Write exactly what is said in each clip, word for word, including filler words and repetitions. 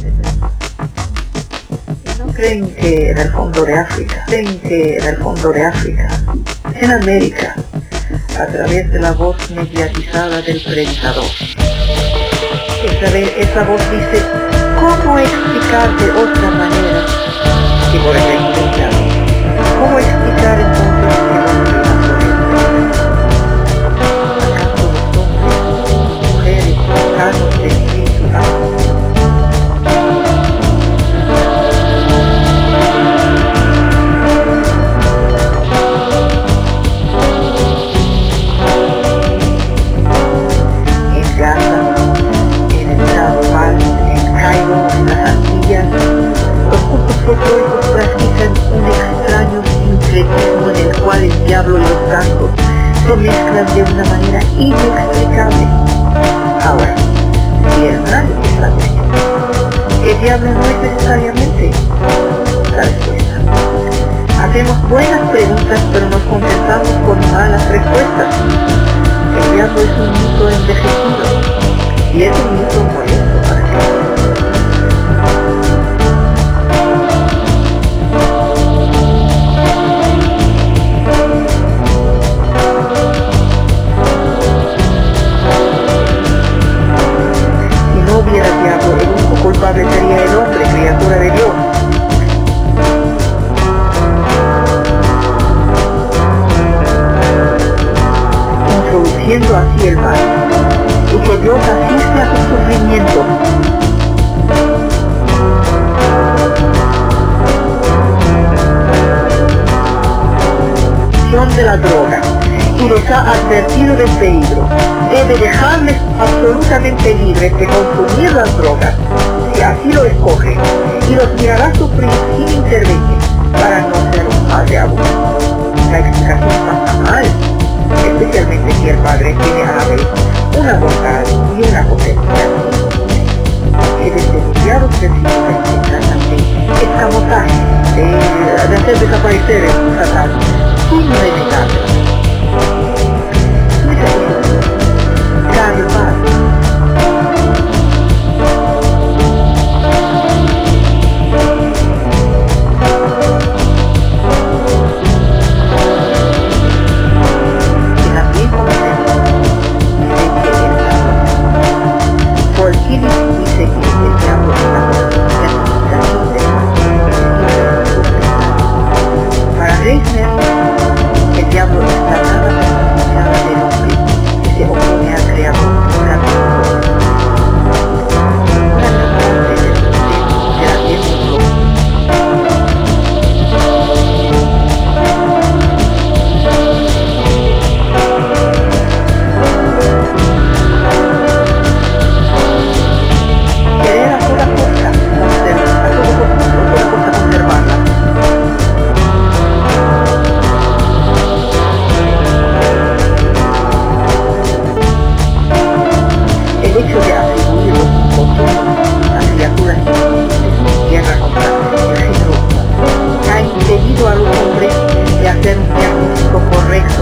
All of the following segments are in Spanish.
¿No creen que en el fondo de África, creen que en el fondo de África, en América, a través de la voz mediatizada del predicador, esa, esa voz dice, ¿cómo explicar de otra manera que por el reino? ¿Cómo explicar entonces que los ¿acaso los hombres, mujeres, sanos de espíritu santo? En Gaza, en el Transvaal, en Cairo, en las Antillas, los cultos folclóricos practican un extraño sincretismo en el cual el diablo y los cantos se mezclan de una manera inexplicable. Ahora, si el mal es la cuestión, el diablo no es necesariamente la respuesta. Hacemos buenas preguntas, pero nos contentamos con malas respuestas. El diablo es un mito envejecido, y es un mito molesto para Cristo. Si no hubiera diablo, el único culpable sería el hombre, criatura de Dios. Introduciendo así el mal, y que Dios asiste a su sufrimiento. De la droga, y los ha advertido del peligro. Debe dejarles absolutamente libres de consumir las drogas, si así lo escoge, y los mirará sufrir sin intervenir para no ser un padre abuso. La explicación pasa mal, especialmente si el padre tiene a la vez una bondad y una potencia. Que desde mediados del siglo veinte tratan de escamotaje, de, de hacer desaparecer el Satán, sin renegarlo. Karl Barth. En la misma manera, dice que el diablo, por Killis dice que el diablo es la personificación del mal. Para Reisner, el diablo es la nada personificada del hombre que se opone al creador de la vida. Una gran parte del sistema de la vida querer a toda costa conservar, a todo costa, a toda costa conservarla. El hecho de atribuir los infortunios a criaturas inocentes, guerra contra el género humano, ha impedido a los hombres de hacer un diagnóstico correcto.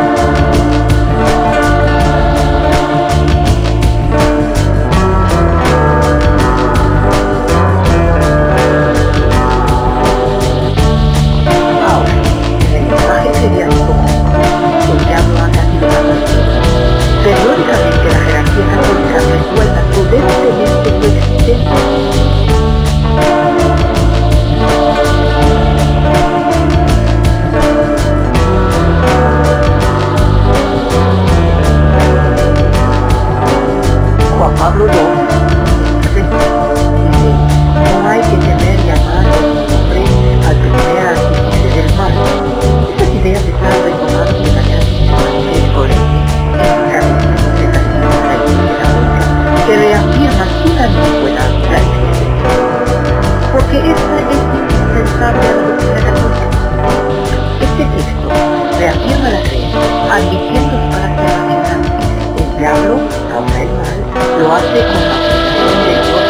Ahora, en el lenguaje seriático, el diablo ha nacido la muerte. Periódicamente la jerarquía católica recuerda prudentemente su existencia. Juan Pablo segundo dice, no hay que temer llamar a su nombre al primer artífice del mal. Estas ideas están retomadas de manera sistemática y coherente que reafirma sin ambigüedad la existencia, porque esta es indispensable a la doctrina católica. Este texto reafirma la creencia, admitiendo su carácter racional. El diablo, causa el mal, lo hace con la protección de Dios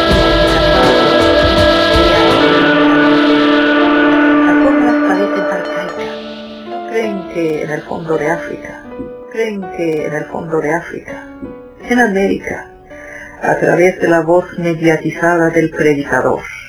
y las fórmulas parecen arcaicas. Creen que en el fondo de África, creen que en el fondo de África, en América, a través de la voz mediatizada del predicador.